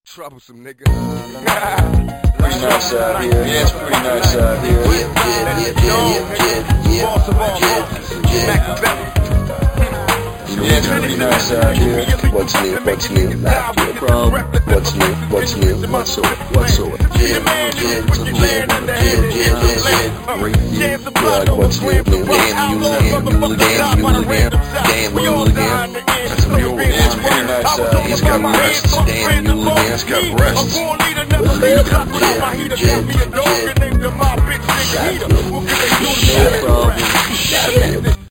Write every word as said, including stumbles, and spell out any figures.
Troublesome nigga. Pretty nice out here. Yeah, it's pretty nice out here. Yeah, yeah, yeah, yeah, yeah, yeah, yeah, yeah. Yeah, it's pretty nice out here. What's new? What's new? Not your problem. What's new? What's new? What's up? What's up? Yeah, yeah, yeah, yeah, yeah, yeah. Right here. Like what's new? New. Damn you again. You again. You again. Damn you again. That's a mule. Yeah, it's pretty nice out here. He's got breasts. Damn you again. It's got breasts. Yeah, yeah, yeah. No problem.